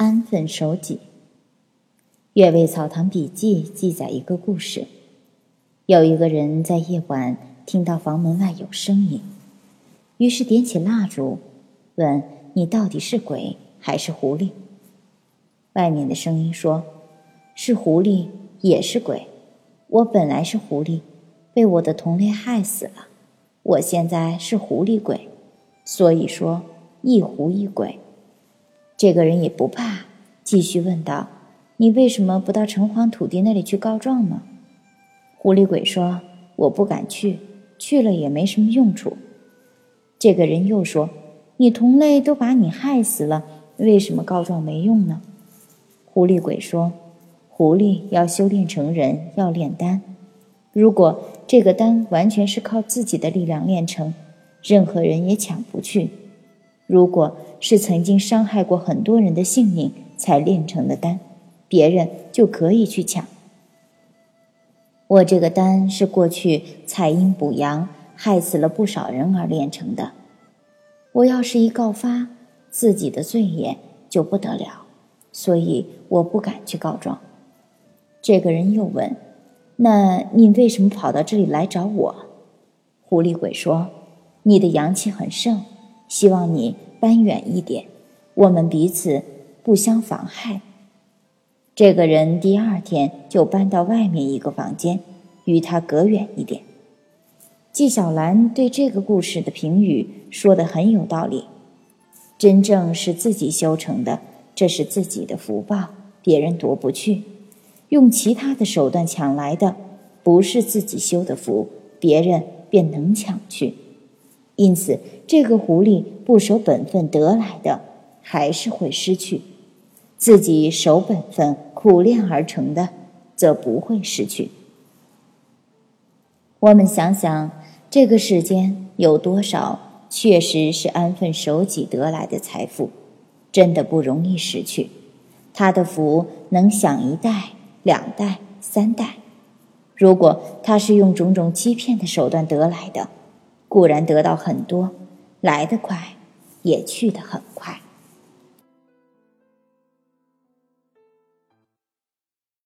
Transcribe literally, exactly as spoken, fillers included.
安分守己。阅微草堂笔记记载一个故事，有一个人在夜晚听到房门外有声音，于是点起蜡烛，问你到底是鬼还是狐狸？外面的声音说，是狐狸也是鬼，我本来是狐狸，被我的同类害死了，我现在是狐狸鬼，所以说一狐一鬼。这个人也不怕，继续问道，你为什么不到城隍土地那里去告状呢？狐狸鬼说，我不敢去，去了也没什么用处。这个人又说，你同类都把你害死了，为什么告状没用呢？狐狸鬼说，狐狸要修炼成人，要炼丹，如果这个丹完全是靠自己的力量炼成，任何人也抢不去。如果是曾经伤害过很多人的性命才炼成的丹，别人就可以去抢。我这个丹是过去采阴补阳，害死了不少人而炼成的，我要是一告发，自己的罪业就不得了，所以我不敢去告状。这个人又问，那你为什么跑到这里来找我？狐狸鬼说，你的阳气很盛，希望你搬远一点，我们彼此不相妨害。这个人第二天就搬到外面一个房间，与他隔远一点。纪晓岚对这个故事的评语说得很有道理，真正是自己修成的，这是自己的福报，别人夺不去。用其他的手段抢来的，不是自己修的福，别人便能抢去。因此这个狐狸不守本分得来的，还是会失去，自己守本分苦练而成的，则不会失去。我们想想，这个世间有多少确实是安分守己得来的财富，真的不容易失去。他的福能享一代、两代、三代。如果他是用种种欺骗的手段得来的，固然得到很多，来得快，也去得很快。